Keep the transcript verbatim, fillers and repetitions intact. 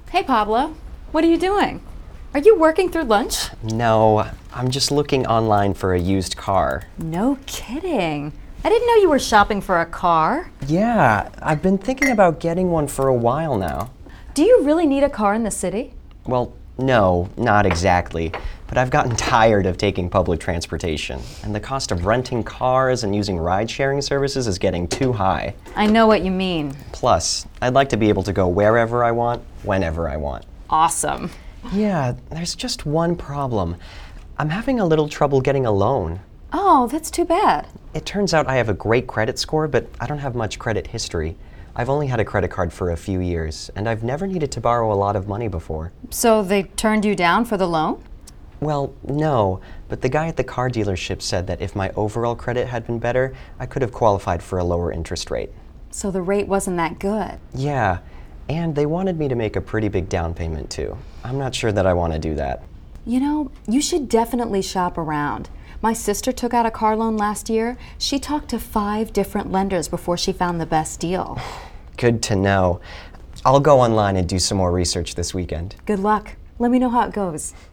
Hey, Pablo. What are you doing? Are you working through lunch? No, I'm just looking online for a used car. No kidding. I didn't know you were shopping for a car. Yeah, I've been thinking about getting one for a while now. Do you really need a car in the city? Well, no, not exactly. But I've gotten tired of taking public transportation, and the cost of renting cars and using ride-sharing services is getting too high. I know what you mean. Plus, I'd like to be able to go wherever I want, whenever I want. Awesome. Yeah, there's just one problem. I'm having a little trouble getting a loan. Oh, that's too bad. It turns out I have a great credit score, but I don't have much credit history. I've only had a credit card for a few years, and I've never needed to borrow a lot of money before. So they turned you down for the loan? Well, no, but the guy at the car dealership said that if my overall credit had been better, I could have qualified for a lower interest rate. So the rate wasn't that good. Yeah, and they wanted me to make a pretty big down payment too. I'm not sure that I want to do that. You know, you should definitely shop around. My sister took out a car loan last year. She talked to five different lenders before she found the best deal. Good to know. I'll go online and do some more research this weekend. Good luck. Let me know how it goes.